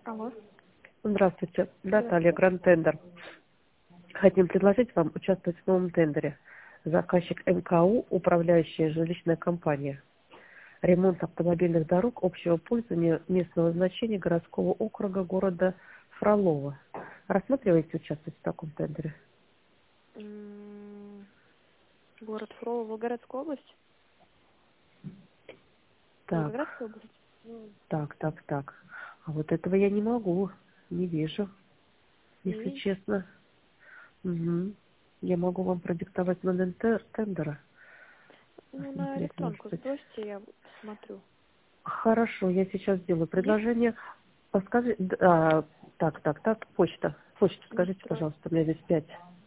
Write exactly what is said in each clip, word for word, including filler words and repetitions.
Алло. Здравствуйте, Наталья, Здравствуйте. Гранд Тендер. Хотим предложить вам участвовать в новом тендере. Заказчик эм ка у, управляющая жилищная компания. Ремонт автомобильных дорог общего пользования местного значения городского округа города Фролово. Рассматриваете участвовать в таком тендере? М, Город Фролово, Волгоградская область? Так, Волгоградская область? так, так, так. А вот этого я не могу, не вижу, Не если видите? честно. Мгм. Я могу вам продиктовать номер тер- тендера. Ну, на Посмотреть, может электронку быть. сбросьте, я посмотрю. Хорошо, я сейчас сделаю Есть? предложение. Подскажи, д- а, так, так, так, почта. Почту скажите, Унистрой. пожалуйста, у меня здесь пять.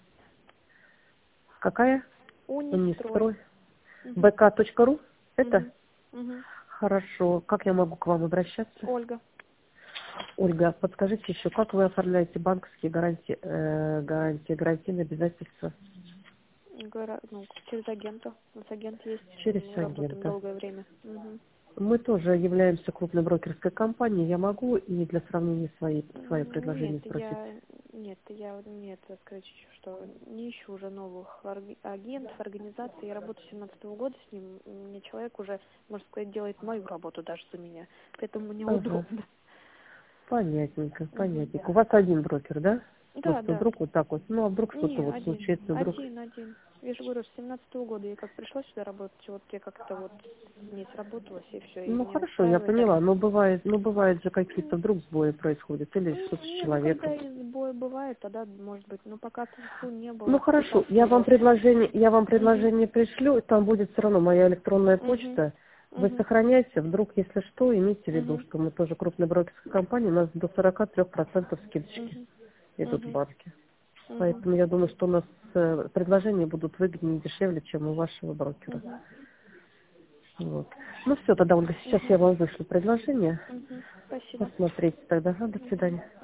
Какая? Унистрой. Унистрой. Угу. бэ ка точка ру? Это? Угу. Угу. Хорошо. Как я могу к вам обращаться? Ольга. Ольга, подскажите еще, как вы оформляете банковские гарантии, э, гарантии, гарантийные обязательства Гора... Ну, через агента. У нас агент есть. через Мы работаем агента? долгое время. Угу. Мы тоже являемся крупной брокерской компанией. Я могу и для сравнения свои, свои Нет, предложения спросить. я нет, я вот- нет, я сказать, что не ищу уже новых орг- агентов, организаций. Я работаю с семнадцатого года с ним. Мне человек уже, можно сказать, делает мою работу даже за меня. Поэтому мне Ага. удобно. Понятненько, Мгм. понятненько. У вас один брокер, да? Да, Просто да. вдруг вот так вот. Ну, а вдруг что-то Не, вот один. случится, вдруг... Один, один. Я же говорю, с семнадцатого года я как пришла сюда работать, вот я как-то вот не сработалась, и все, и Ну, меня хорошо, я устраивает так. поняла. Но бывает, ну, бывает же какие-то вдруг сбои происходят или Ну, что-то с не, ну когда человеком. и сбой бывает, тогда, может быть, но пока ТФУ не Ну, было, хорошо, я вам препятствовало. предложение, я вам Угу, предложение пришлю, и там будет все равно моя электронная угу, почта. Вы угу, сохраняйте, вдруг, если что, имейте в виду, угу, что мы тоже крупная брокерская компания, у нас до сорока трёх процентов скидочки угу, идут в угу, банке. угу, Поэтому я думаю, что у нас э, предложения будут выгоднее и дешевле, чем у вашего брокера. угу, Вот. Ну все, тогда, Ольга, сейчас угу, я вам вышлю предложение. угу. Спасибо. Посмотрите тогда. Ага, до Мгм. свидания.